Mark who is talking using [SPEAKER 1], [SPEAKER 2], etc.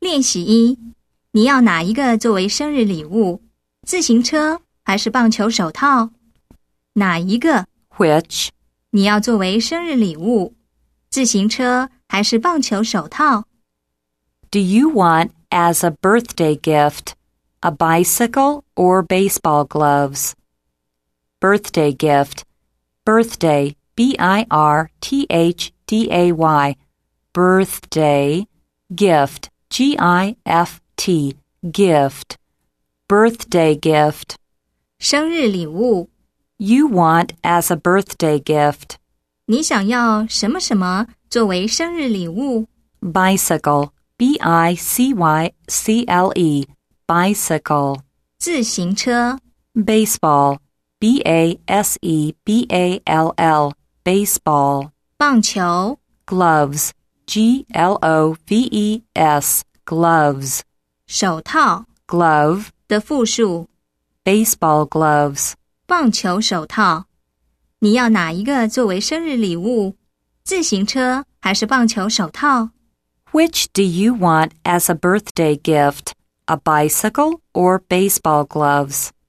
[SPEAKER 1] 练习1，你要哪一个作为生日礼物？自行车还是棒球手套？哪一个
[SPEAKER 2] Which
[SPEAKER 1] 你要作为生日礼物？自行车还是棒球手套？
[SPEAKER 2] do you want as a birthday gift, a bicycle or baseball gloves? Birthday gift. Birthday, B-I-R-T-H-D-A-Y. Birthday. Gift, G-I-F-T. Gift. Birthday gift.
[SPEAKER 1] 生日礼物
[SPEAKER 2] You want as a birthday gift.
[SPEAKER 1] 你想要什么什么作为生日礼物？
[SPEAKER 2] Bicycle, B-I-C-Y-C-L-E. Bicycle.
[SPEAKER 1] 自行车
[SPEAKER 2] Baseball, B-A-S-E-B-A-L-L. Baseball.
[SPEAKER 1] 棒球
[SPEAKER 2] Gloves, G-L-O-V-E-S. Gloves.
[SPEAKER 1] 手套
[SPEAKER 2] Glove.
[SPEAKER 1] 的复数
[SPEAKER 2] Baseball gloves.
[SPEAKER 1] 棒球手套。你要哪一个作为生日礼物？自行车还是棒球手套？
[SPEAKER 2] Which do you want as a birthday gift? A bicycle or baseball gloves?